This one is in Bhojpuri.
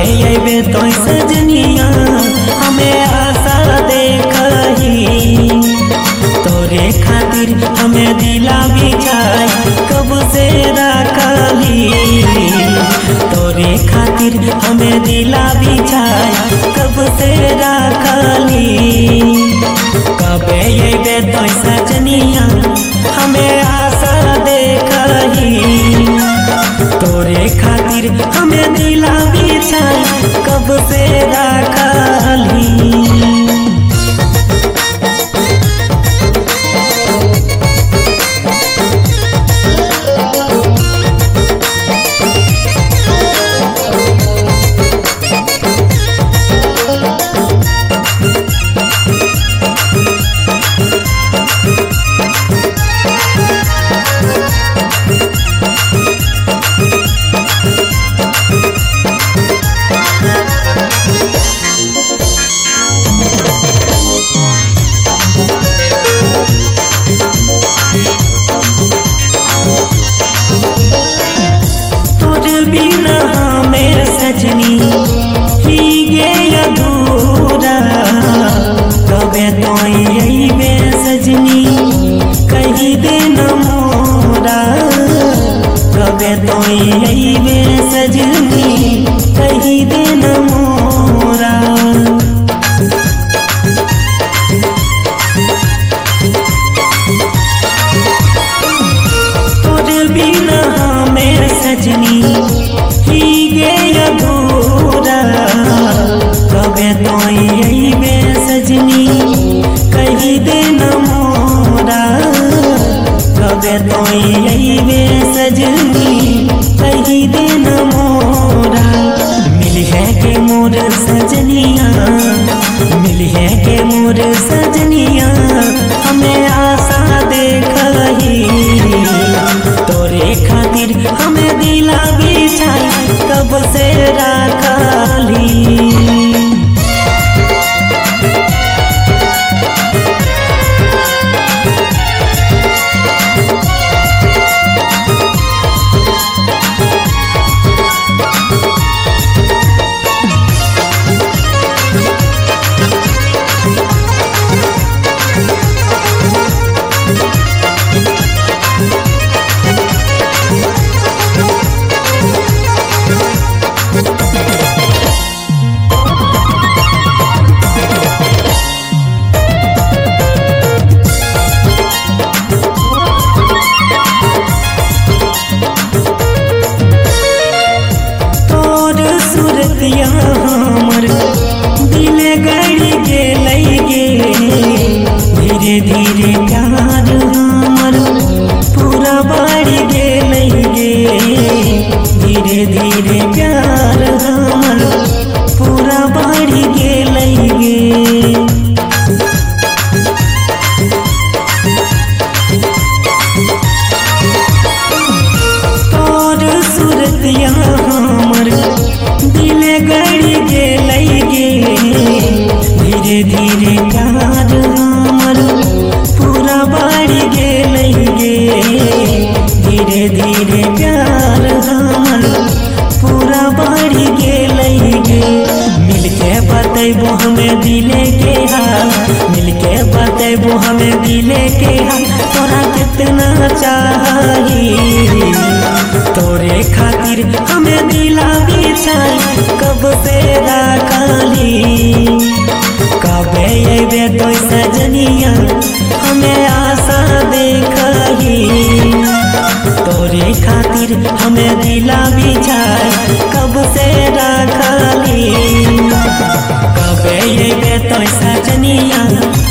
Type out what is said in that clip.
अबे तो सजनिया हमें आशा देखही तोरे खातिर हमें दिला बिछाई कब से रखली तोरे खातिर हमें दिला बिछाई कब से रखली कबे अबे तो सजनिया हमें आशा देखही तोरे खातिर हमें दिला बिछाई कब से रखली। बिना हमें सजनी हीगे अधूरा कबे तो अबे सजनी कही दे न मोरा कबे तो अबे सजनी कही दे न मोरा तोरे बिना हमें सजनी हीगे अधूरा कबे तो अबे सजनी कही दे न मोरा कबे तो अबे सजनी कही दे न मोरा मिली है के मोर सजनिया मिली है के मोर सजनिया हमें आशा देखही तोरे खातिर हमें दिला बिछाई कब से रखली। हमर दिल गड़ी गेलै गे धीरे धीरे प्यार हमर पूरा बढ़ गेलै गे धीरे धीरे प्यार हमर पूरा बढ़ गेलै गे तोर सूरतिया हमर दिल गड़ी गेलै गे धीरे धीरे प्यार हमर पूरा बढ़ गेलै गे धीरे धीरे प्यार हमर पूरा बढ़ गेलै गे मिलके बतैबो हमें दिले के हाल मिलके बतैबो हमें दिले के हाल तोरा कितना चाही तोरे खातिर हमें दिला बिछाई कब से रखली कबे अबे तो सजनिया हमें आशा देखही तोरे खातिर हमें दिला बिछाई कब से रखली कबे अबे तो सजनिया